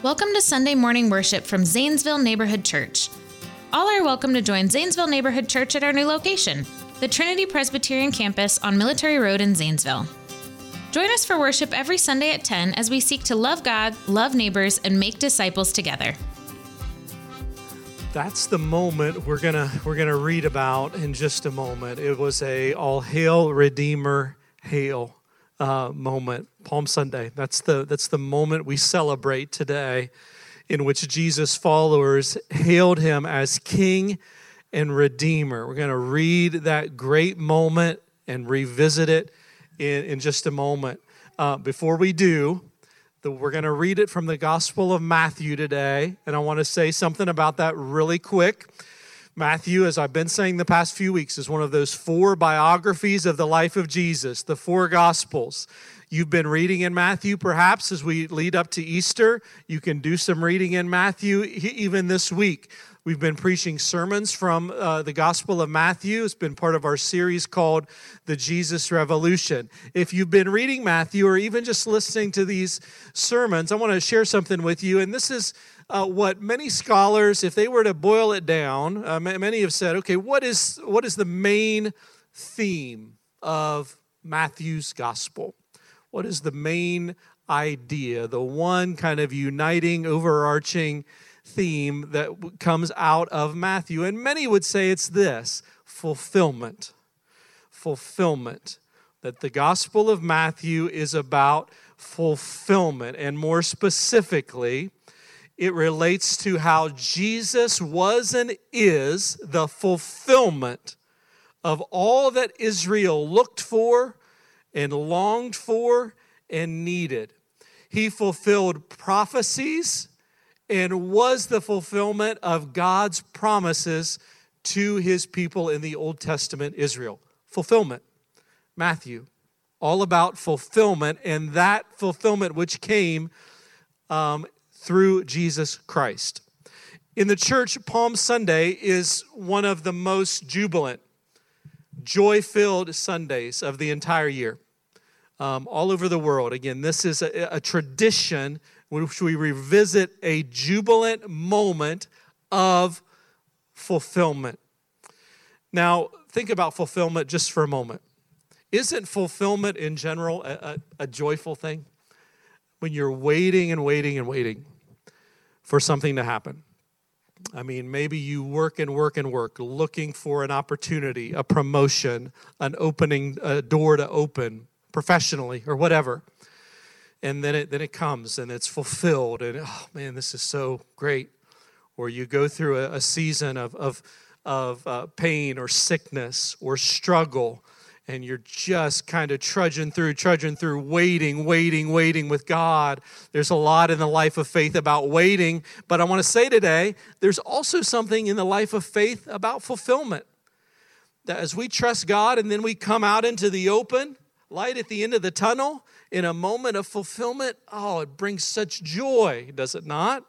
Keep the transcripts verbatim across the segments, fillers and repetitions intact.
Welcome to Sunday morning worship from Zanesville Neighborhood Church. All are welcome to join Zanesville Neighborhood Church at our new location, the Trinity Presbyterian Campus on Military Road in Zanesville. Join us for worship every Sunday at ten as we seek to love God, love neighbors, and make disciples together. That's the moment we're gonna we're gonna read about in just a moment. It was a all hail Redeemer, hail uh, moment, Palm Sunday. That's the that's the moment we celebrate today, in which Jesus' followers hailed him as King and Redeemer. We're gonna read that great moment and revisit it in, in just a moment. Uh, before we do, the, we're going to read it from the Gospel of Matthew today, and I want to say something about that really quick. Matthew, as I've been saying the past few weeks, is one of those four biographies of the life of Jesus, the four Gospels. You've been reading in Matthew, perhaps, as we lead up to Easter. You can do some reading in Matthew even this week. We've been preaching sermons from uh, the Gospel of Matthew. It's been part of our series called The Jesus Revolution. If you've been reading Matthew or even just listening to these sermons, I want to share something with you. And this is uh, what many scholars, if they were to boil it down, uh, many have said, okay, what is what is the main theme of Matthew's Gospel? What is the main idea, the one kind of uniting, overarching theme that comes out of Matthew? And many would say it's this: fulfillment. Fulfillment. That the Gospel of Matthew is about fulfillment. And more specifically, it relates to how Jesus was and is the fulfillment of all that Israel looked for and longed for and needed. He fulfilled prophecies and was the fulfillment of God's promises to his people in the Old Testament Israel. Fulfillment. Matthew, all about fulfillment, and that fulfillment which came um, through Jesus Christ. In the church, Palm Sunday is one of the most jubilant, joy-filled Sundays of the entire year. Um, all over the world. Again, this is a, a tradition which we revisit a jubilant moment of fulfillment. Now, think about fulfillment just for a moment. Isn't fulfillment in general a, a, a joyful thing? When you're waiting and waiting and waiting for something to happen. I mean, maybe you work and work and work looking for an opportunity, a promotion, an opening, a door to open professionally or whatever. And then it then it comes and it's fulfilled, and oh man, this is so great. Or you go through a, a season of of of uh, pain or sickness or struggle, and you're just kind of trudging through, trudging through, waiting, waiting, waiting with God. There's a lot in the life of faith about waiting, but I want to say today, there's also something in the life of faith about fulfillment. That as we trust God and then we come out into the open, light at the end of the tunnel, in a moment of fulfillment, oh, it brings such joy, does it not?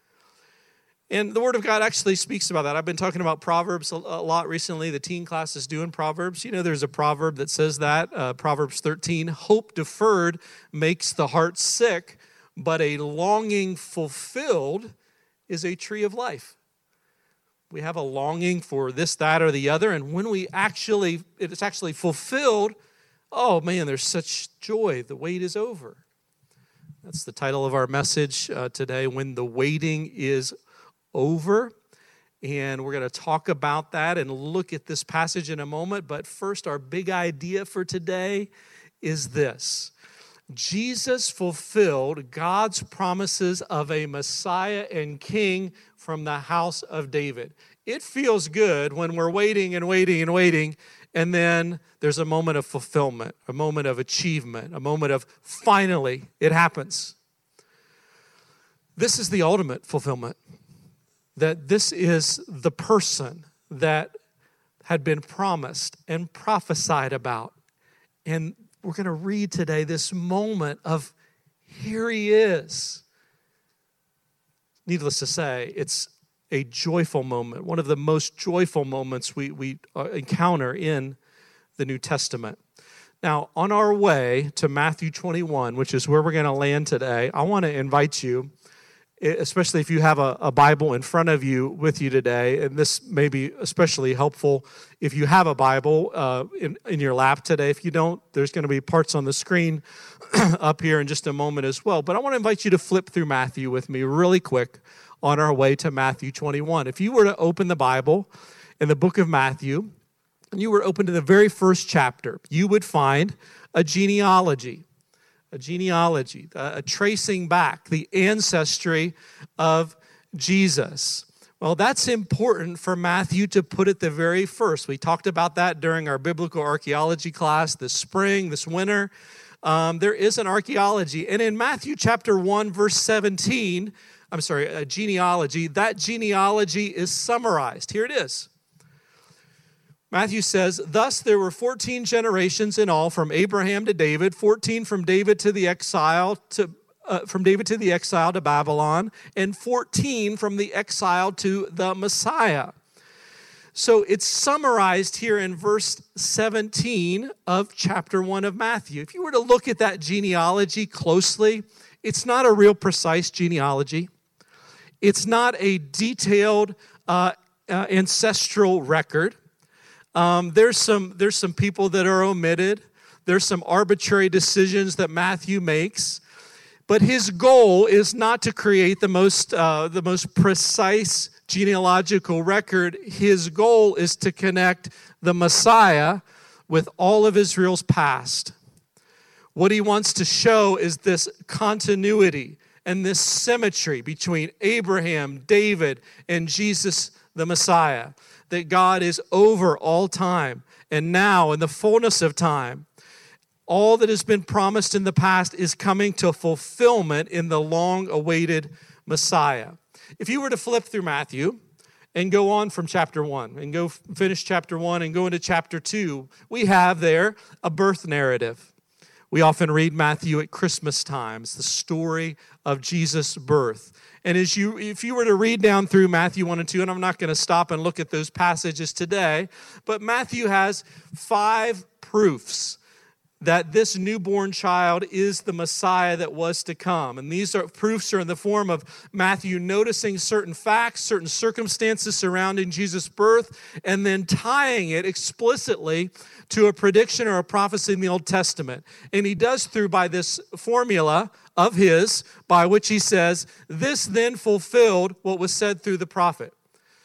And the Word of God actually speaks about that. I've been talking about Proverbs a lot recently. The teen class is doing Proverbs. You know, there's a proverb that says that, uh, Proverbs thirteen, hope deferred makes the heart sick, but a longing fulfilled is a tree of life. We have a longing for this, that, or the other, and when we actually, it's actually fulfilled, oh man, there's such joy. The wait is over. That's the title of our message uh, today, When the Waiting is Over. And we're going to talk about that and look at this passage in a moment. But first, our big idea for today is this. Jesus fulfilled God's promises of a Messiah and King from the house of David. It feels good when we're waiting and waiting and waiting, and then there's a moment of fulfillment, a moment of achievement, a moment of finally it happens. This is the ultimate fulfillment. That this is the person that had been promised and prophesied about. And we're going to read today this moment of here he is. Needless to say, it's a joyful moment, one of the most joyful moments we, we encounter in the New Testament. Now, on our way to Matthew twenty-one, which is where we're going to land today, I want to invite you especially if you have a, a Bible in front of you with you today, and this may be especially helpful if you have a Bible uh, in, in your lap today. If you don't, there's going to be parts on the screen up here in just a moment as well. But I want to invite you to flip through Matthew with me really quick on our way to Matthew twenty-one. If you were to open the Bible in the book of Matthew, and you were to open to the very first chapter, you would find a genealogy. A genealogy, a, a tracing back the ancestry of Jesus. Well, that's important for Matthew to put it the very first. We talked about that during our biblical archaeology class this spring, this winter. Um, there is an archaeology. And in Matthew chapter one, verse seventeen, I'm sorry, a genealogy, that genealogy is summarized. Here it is. Matthew says, thus there were fourteen generations in all from Abraham to David, fourteen from David to the exile to uh, from David to the exile to Babylon, and fourteen from the exile to the Messiah. So it's summarized here in verse seventeen of chapter one of Matthew. If you were to look at that genealogy closely, it's not a real precise genealogy. It's not a detailed uh, uh, ancestral record. Um, there's some there's some people that are omitted. There's some arbitrary decisions that Matthew makes, but his goal is not to create the most uh, the most precise genealogical record. His goal is to connect the Messiah with all of Israel's past. What he wants to show is this continuity and this symmetry between Abraham, David, and Jesus the Messiah. That God is over all time, and now in the fullness of time, all that has been promised in the past is coming to fulfillment in the long-awaited Messiah. If you were to flip through Matthew and go on from chapter one and go finish chapter one and go into chapter two, we have there a birth narrative. We often read Matthew at Christmas times, the story of Jesus' birth. And as you, if you were to read down through Matthew one and two, and I'm not going to stop and look at those passages today, but Matthew has five proofs that this newborn child is the Messiah that was to come. And these are proofs are in the form of Matthew noticing certain facts, certain circumstances surrounding Jesus' birth, and then tying it explicitly to a prediction or a prophecy in the Old Testament. And he does through by this formula of his, by which he says, this then fulfilled what was said through the prophet.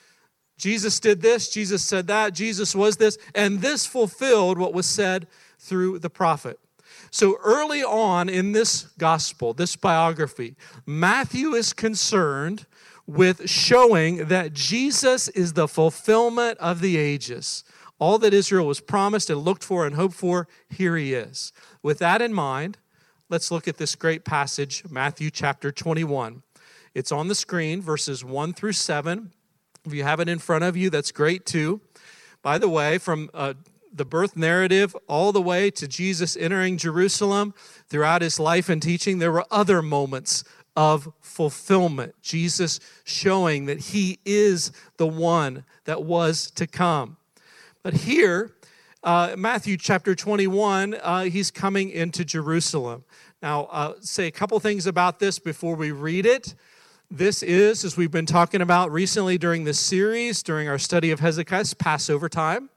Jesus did this, Jesus said that, Jesus was this, and this fulfilled what was said through the prophet. So early on in this gospel, this biography, Matthew is concerned with showing that Jesus is the fulfillment of the ages. All that Israel was promised and looked for and hoped for, here he is. With that in mind, let's look at this great passage, Matthew chapter twenty-one. It's on the screen, verses one through seven. If you have it in front of you, that's great too. By the way, from uh, the birth narrative all the way to Jesus entering Jerusalem, throughout his life and teaching, there were other moments of fulfillment. Jesus showing that he is the one that was to come. But here, uh, Matthew chapter twenty-one, uh, he's coming into Jerusalem. Now, uh, say a couple things about this before we read it. This is, as we've been talking about recently during this series, during our study of Hezekiah, Passover time.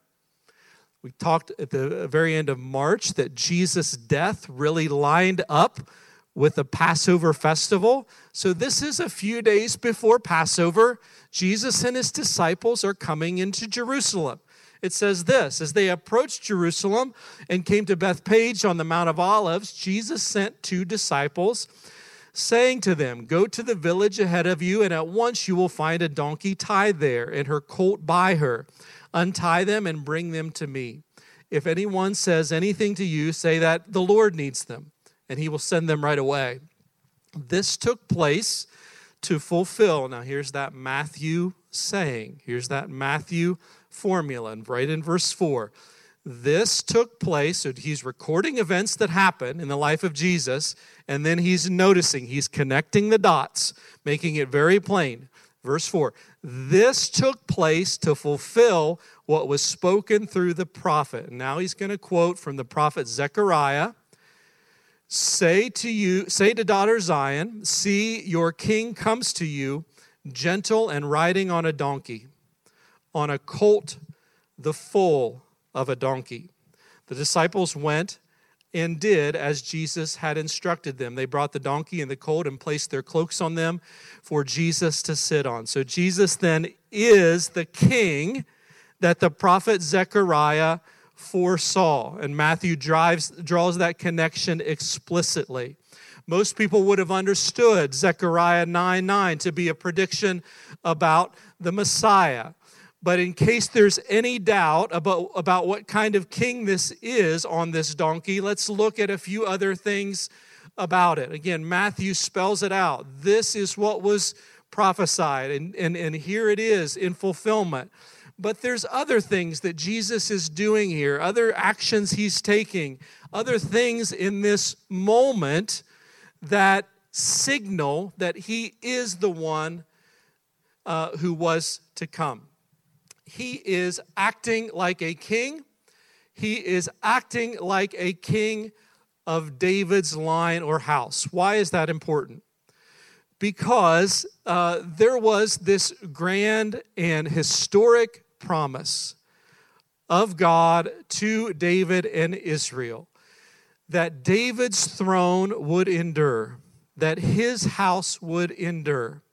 We talked at the very end of March that Jesus' death really lined up with the Passover festival. So this is a few days before Passover. Jesus and his disciples are coming into Jerusalem. It says this, as they approached Jerusalem and came to Bethphage on the Mount of Olives, Jesus sent two disciples, saying to them, go to the village ahead of you, and at once you will find a donkey tied there, and her colt by her. Untie them and bring them to me. If anyone says anything to you, say that the Lord needs them, and he will send them right away. This took place to fulfill. Now here's that Matthew saying. Here's that Matthew formula, and right in verse four. This took place, so he's recording events that happen in the life of Jesus, and then he's noticing, he's connecting the dots, making it very plain. Verse four, this took place to fulfill what was spoken through the prophet. And now he's going to quote from the prophet Zechariah. Say to you, say to daughter Zion, see, your king comes to you, gentle and riding on a donkey, on a colt, the foal of a donkey. The disciples went and did as Jesus had instructed them. They brought the donkey and the colt and placed their cloaks on them for Jesus to sit on. So Jesus then is the king that the prophet Zechariah foresaw. And Matthew drives, draws that connection explicitly. Most people would have understood Zechariah nine nine to be a prediction about the Messiah. But in case there's any doubt about, about what kind of king this is on this donkey, let's look at a few other things about it. Again, Matthew spells it out. This is what was prophesied, and, and, and here it is in fulfillment. But there's other things that Jesus is doing here, other actions he's taking, other things in this moment that signal that he is the one uh, who was to come. He is acting like a king. He is acting like a king of David's line or house. Why is that important? Because uh, there was this grand and historic promise of God to David and Israel that David's throne would endure, that his house would endure.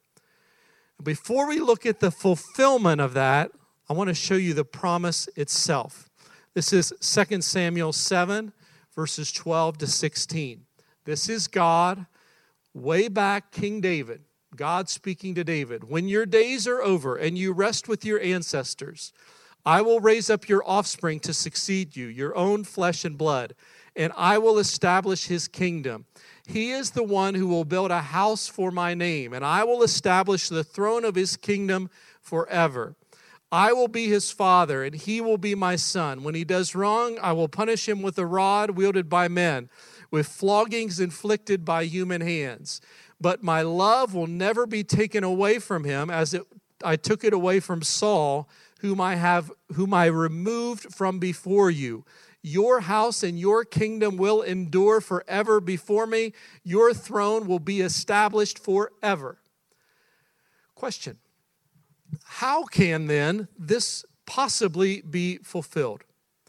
Before we look at the fulfillment of that, I want to show you the promise itself. This is Second Samuel seven, verses twelve to sixteen. This is God, way back, King David, God speaking to David. When your days are over and you rest with your ancestors, I will raise up your offspring to succeed you, your own flesh and blood, and I will establish his kingdom. He is the one who will build a house for my name, and I will establish the throne of his kingdom forever. I will be his father, and he will be my son. When he does wrong, I will punish him with a rod wielded by men, with floggings inflicted by human hands. But my love will never be taken away from him, as it, I took it away from Saul, whom I have, whom I removed from before you. Your house and your kingdom will endure forever before me. Your throne will be established forever. Question. How can then this possibly be fulfilled?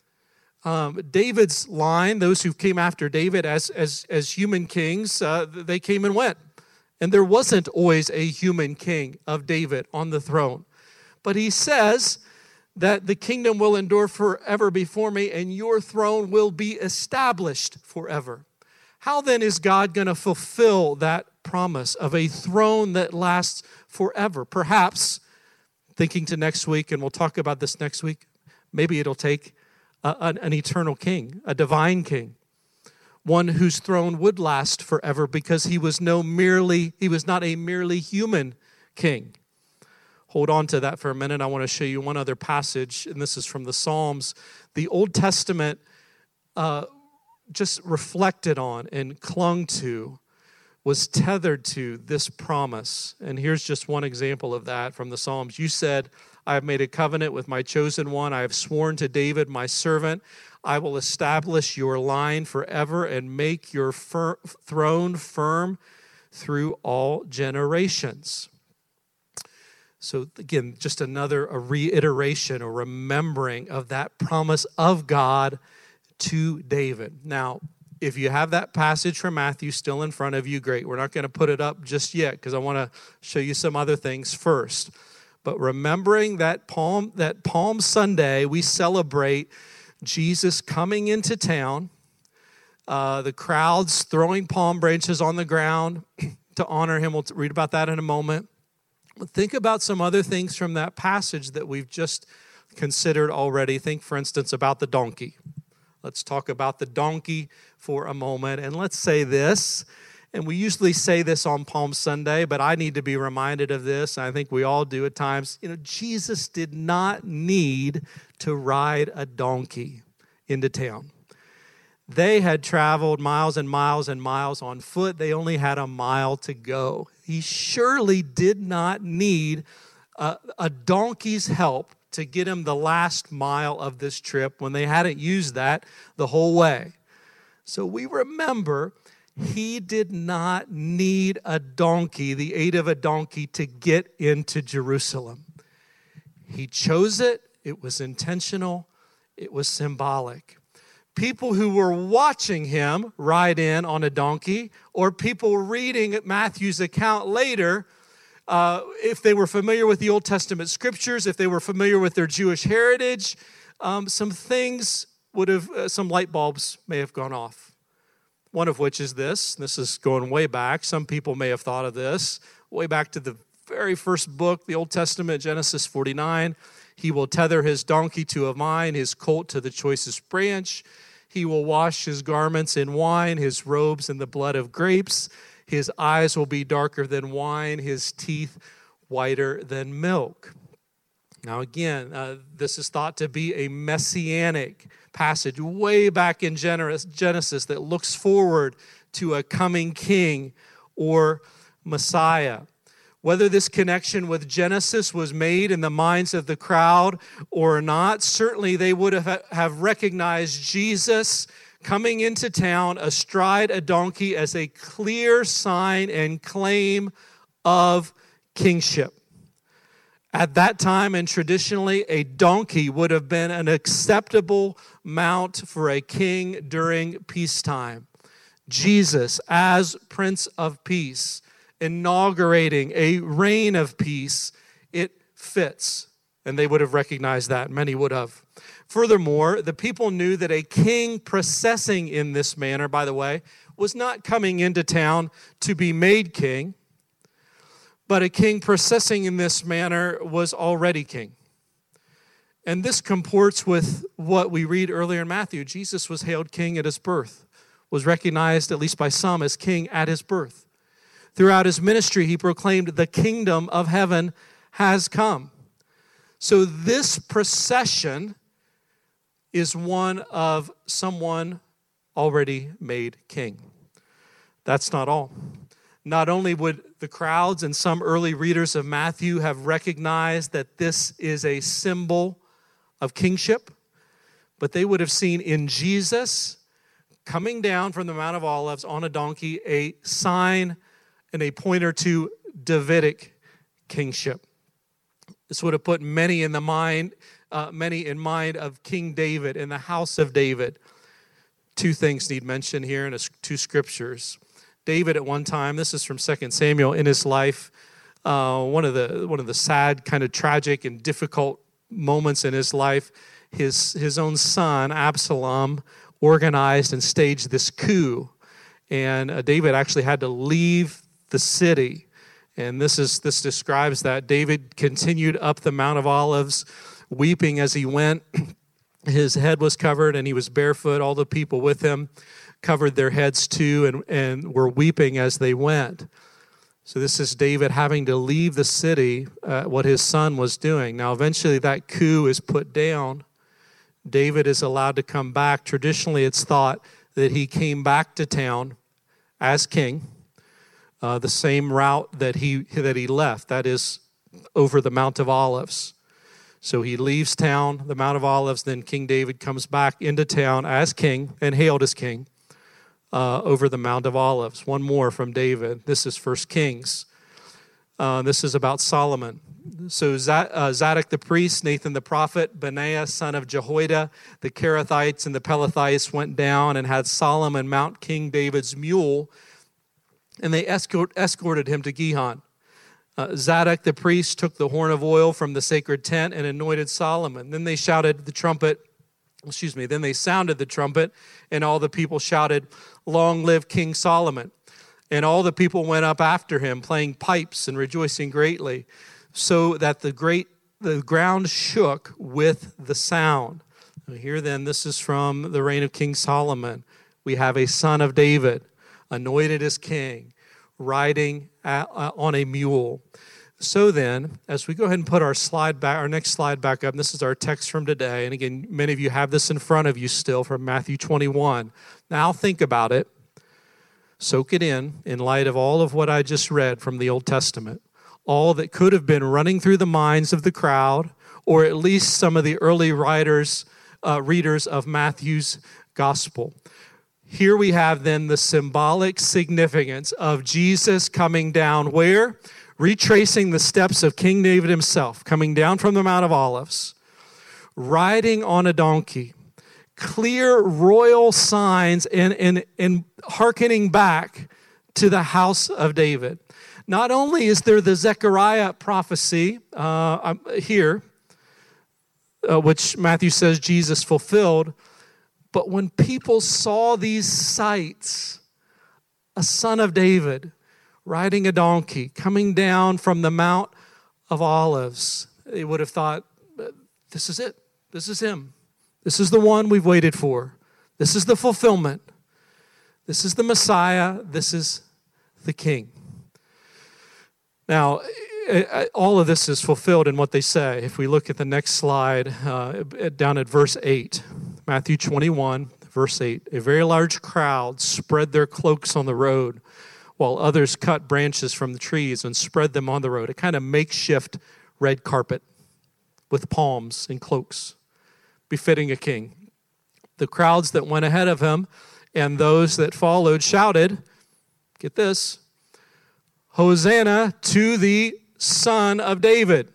Um, David's line, those who came after David as, as, as human kings, uh, they came and went. And there wasn't always a human king of David on the throne. But he says that the kingdom will endure forever before me, and your throne will be established forever. How then is God going to fulfill that promise of a throne that lasts forever? Perhaps, thinking to next week, and we'll talk about this next week, maybe it'll take a, an, an eternal king, a divine king, one whose throne would last forever because he was no merely, he was not a merely human king. Hold on to that for a minute. I want to show you one other passage, and this is from the Psalms. The Old Testament uh, just reflected on and clung to, was tethered to this promise. And here's just one example of that from the Psalms. You said, I have made a covenant with my chosen one. I have sworn to David, my servant. I will establish your line forever and make your fir- throne firm through all generations. So again, just another a reiteration or remembering of that promise of God to David. Now, if you have that passage from Matthew still in front of you, great. We're not going to put it up just yet because I want to show you some other things first. But remembering that Palm, that Palm Sunday, we celebrate Jesus coming into town, uh, the crowds throwing palm branches on the ground to honor him. We'll read about that in a moment. But think about some other things from that passage that we've just considered already. Think, for instance, about the donkey. Let's talk about the donkey for a moment. And let's say this, and we usually say this on Palm Sunday, but I need to be reminded of this, and I think we all do at times. You know, Jesus did not need to ride a donkey into town. They had traveled miles and miles and miles on foot. They only had a mile to go. He surely did not need a, a donkey's help to get him the last mile of this trip when they hadn't used that the whole way. So we remember He did not need a donkey, the aid of a donkey, to get into Jerusalem. He chose it. It was intentional. It was symbolic. People who were watching him ride in on a donkey, or people reading Matthew's account later, uh, if they were familiar with the Old Testament scriptures, if they were familiar with their Jewish heritage, um, some things would have, uh, some light bulbs may have gone off. One of which is this. This is going way back. Some people may have thought of this way back to the very first book, the Old Testament, Genesis forty-nine. He will tether his donkey to a vine, his colt to the choicest branch. He will wash his garments in wine, his robes in the blood of grapes. His eyes will be darker than wine, his teeth whiter than milk. Now again, uh, this is thought to be a messianic passage way back in Genesis that looks forward to a coming king or Messiah. Whether this connection with Genesis was made in the minds of the crowd or not, certainly they would have, have recognized Jesus coming into town astride a donkey as a clear sign and claim of kingship. At that time and traditionally, a donkey would have been an acceptable mount for a king during peacetime. Jesus, as Prince of Peace, inaugurating a reign of peace, it fits. And they would have recognized that. Many would have. Furthermore, the people knew that a king processing in this manner, by the way, was not coming into town to be made king, but a king processing in this manner was already king. And this comports with what we read earlier in Matthew. Jesus was hailed king at his birth, was recognized, at least by some, as king at his birth. Throughout his ministry, he proclaimed, the kingdom of heaven has come. So this procession is one of someone already made king. That's not all. Not only would the crowds and some early readers of Matthew have recognized that this is a symbol of kingship, but they would have seen in Jesus coming down from the Mount of Olives on a donkey a sign and a pointer to Davidic kingship. This would have put many in the mind, uh, many in mind of King David in the house of David. Two things need mention here in two scriptures. David at one time, this is from Second Samuel, in his life, uh, one of the one of the sad, kind of tragic and difficult moments in his life, his his own son Absalom organized and staged this coup, and uh, David actually had to leave the city. And this is this describes that David continued up the Mount of Olives, weeping as he went. His head was covered, and he was barefoot. All the people with him covered their heads too, and, and were weeping as they went. So this is David having to leave the city, uh, what his son was doing. Now, eventually that coup is put down. David is allowed to come back. Traditionally, it's thought that he came back to town as king, uh, the same route that he that he left, that is over the Mount of Olives. So he leaves town, the Mount of Olives, then King David comes back into town as king and hailed as king uh, over the Mount of Olives. One more from David. This is First Kings. Uh, this is about Solomon. So Zadok the priest, Nathan the prophet, Benaiah son of Jehoiada, the Kerethites and the Pelethites went down and had Solomon mount King David's mule, and they escort, escorted him to Gihon. Uh, Zadok the priest took the horn of oil from the sacred tent and anointed Solomon. Then they shouted the trumpet, excuse me, then they sounded the trumpet, and all the people shouted, "Long live King Solomon." And all the people went up after him, playing pipes and rejoicing greatly, so that the great the ground shook with the sound. Now here then, this is from the reign of King Solomon. We have a son of David, anointed as king, riding at, uh, on a mule. So then, as we go ahead and put our slide back, our next slide back up, and this is our text from today. And again, many of you have this in front of you still from Matthew twenty-one. Now think about it. Soak it in, in light of all of what I just read from the Old Testament. All that could have been running through the minds of the crowd, or at least some of the early writers, uh, readers of Matthew's gospel. here we have then the symbolic significance of Jesus coming down where? Retracing the steps of King David himself, coming down from the Mount of Olives, riding on a donkey, clear royal signs and, and, and hearkening back to the house of David. Not only is there the Zechariah prophecy uh, here, uh, which Matthew says Jesus fulfilled, but when people saw these sights, a son of David riding a donkey, coming down from the Mount of Olives, they would have thought, this is it. This is him. This is the one we've waited for. This is the fulfillment. This is the Messiah. This is the King. Now, all of this is fulfilled in what they say. If we look at the next slide, uh, down at verse eight, Matthew twenty-one, verse eight, a very large crowd spread their cloaks on the road, while others cut branches from the trees and spread them on the road, a kind of makeshift red carpet with palms and cloaks, befitting a king. The crowds that went ahead of him and those that followed shouted, get this, Hosanna to the Son of David.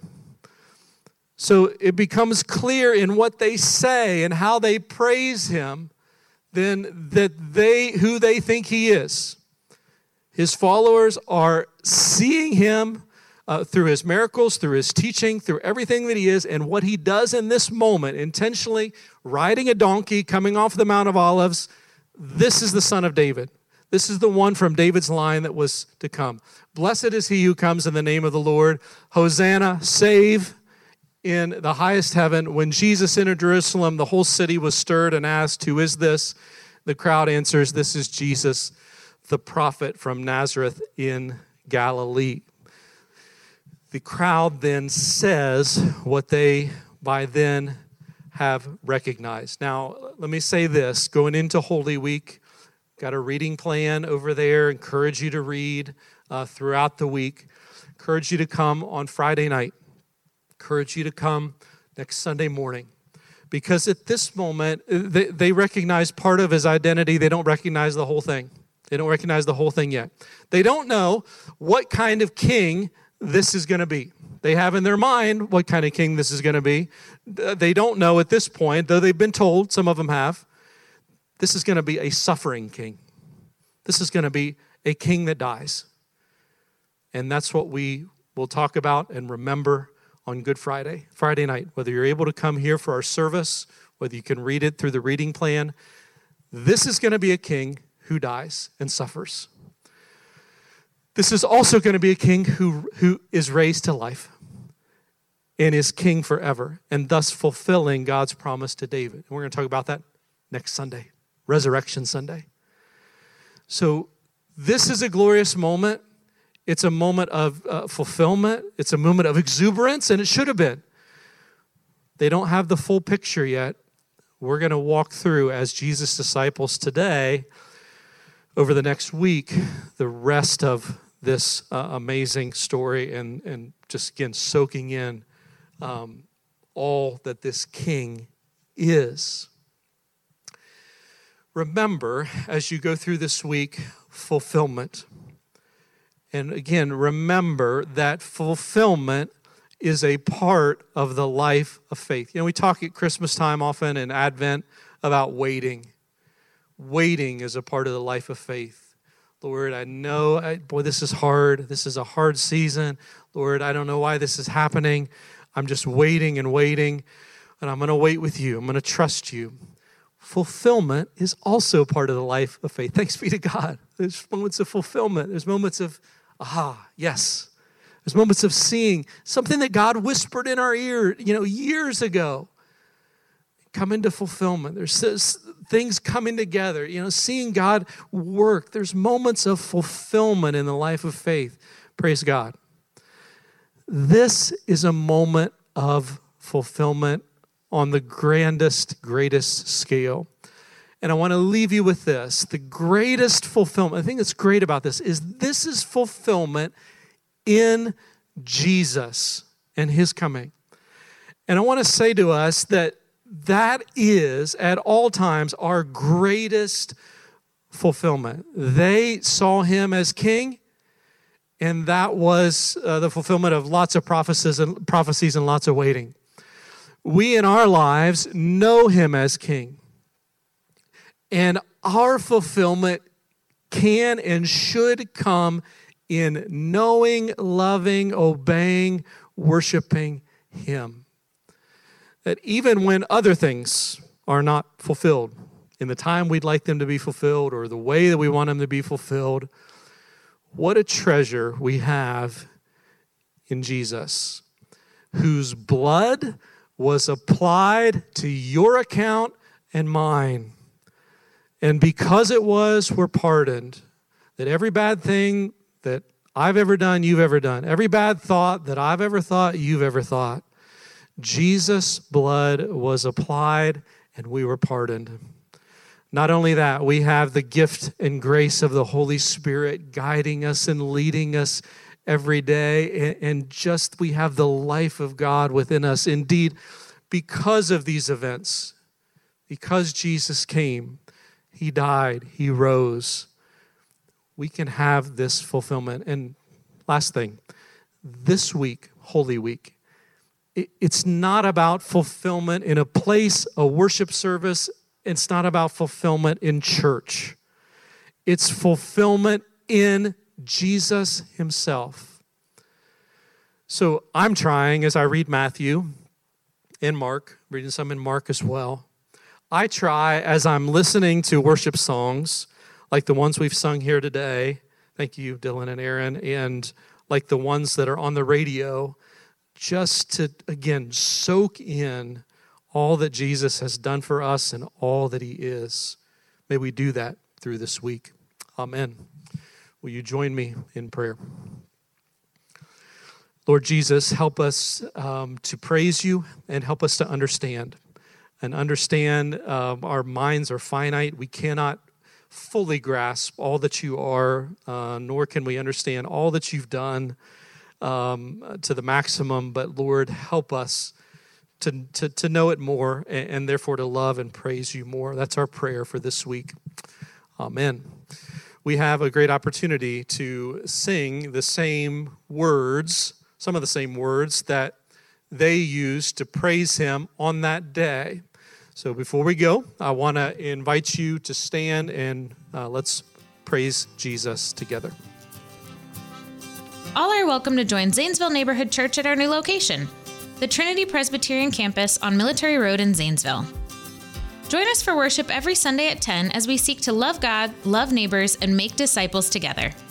So it becomes clear in what they say and how they praise him, then that they, who they think he is. His followers are seeing him uh, through his miracles, through his teaching, through everything that he is, and what he does in this moment, intentionally riding a donkey, coming off the Mount of Olives. This is the Son of David. This is the one from David's line that was to come. Blessed is he who comes in the name of the Lord. Hosanna, save in the highest heaven. When Jesus entered Jerusalem, the whole city was stirred and asked, who is this? The crowd answers, this is Jesus, the prophet from Nazareth in Galilee. The crowd then says what they by then have recognized. Now, let me say this. Going into Holy Week, got a reading plan over there. Encourage you to read uh, throughout the week. Encourage you to come on Friday night. Encourage you to come next Sunday morning. Because at this moment, they, they recognize part of his identity. They don't recognize the whole thing. They don't recognize the whole thing yet. They don't know what kind of king this is going to be. They have in their mind what kind of king this is going to be. They don't know at this point, though they've been told, some of them have, this is going to be a suffering king. This is going to be a king that dies. And that's what we will talk about and remember on Good Friday, Friday night. Whether you're able to come here for our service, whether you can read it through the reading plan, this is going to be a king who dies and suffers. This is also going to be a king who, who is raised to life and is king forever, and thus fulfilling God's promise to David. And we're going to talk about that next Sunday, Resurrection Sunday. So this is a glorious moment. It's a moment of uh, fulfillment. It's a moment of exuberance, and it should have been. They don't have the full picture yet. We're going to walk through, as Jesus' disciples today, over the next week, the rest of this uh, amazing story and, and just, again, soaking in um, all that this king is. Remember, as you go through this week, fulfillment. And again, remember that fulfillment is a part of the life of faith. You know, we talk at Christmas time often in Advent about waiting. Waiting is a part of the life of faith. Lord, I know, I, boy, this is hard. This is a hard season. Lord, I don't know why this is happening. I'm just waiting and waiting, and I'm going to wait with you. I'm going to trust you. Fulfillment is also part of the life of faith. Thanks be to God. There's moments of fulfillment. There's moments of, aha, yes. There's moments of seeing something that God whispered in our ear, you know, years ago. Come into fulfillment. There's things coming together, you know, seeing God work. There's moments of fulfillment in the life of faith. Praise God. This is a moment of fulfillment on the grandest, greatest scale. And I want to leave you with this. The greatest fulfillment, I think that's great about this, is this is fulfillment in Jesus and his coming. And I want to say to us that that is, at all times, our greatest fulfillment. They saw him as king, and that was uh, the fulfillment of lots of prophecies and prophecies and lots of waiting. We in our lives know him as king, and our fulfillment can and should come in knowing, loving, obeying, worshiping him. That even when other things are not fulfilled in the time we'd like them to be fulfilled or the way that we want them to be fulfilled, what a treasure we have in Jesus, whose blood was applied to your account and mine. And because it was, we're pardoned. That every bad thing that I've ever done, you've ever done, every bad thought that I've ever thought, you've ever thought, Jesus' blood was applied and we were pardoned. Not only that, we have the gift and grace of the Holy Spirit guiding us and leading us every day. And just we have the life of God within us. Indeed, because of these events, because Jesus came, he died, he rose, we can have this fulfillment. And last thing, this week, Holy Week, it's not about fulfillment in a place, a worship service. It's not about fulfillment in church. It's fulfillment in Jesus himself. So I'm trying, as I read Matthew and Mark, reading some in Mark as well, I try as I'm listening to worship songs, like the ones we've sung here today, thank you, Dylan and Aaron, and like the ones that are on the radio, just to, again, soak in all that Jesus has done for us and all that he is. May we do that through this week. Amen. Will you join me in prayer? Lord Jesus, help us um, to praise you and help us to understand. And understand um, our minds are finite. We cannot fully grasp all that you are, uh, nor can we understand all that you've done um, to the maximum. But Lord, help us To, to, to know it more and, and therefore to love and praise you more. That's our prayer for this week. Amen. We have a great opportunity to sing the same words, some of the same words that they used to praise him on that day. So before we go, I want to invite you to stand and uh, let's praise Jesus together. All are welcome to join Zanesville Neighborhood Church at our new location, the Trinity Presbyterian Campus on Military Road in Zanesville. Join us for worship every Sunday at ten as we seek to love God, love neighbors, and make disciples together.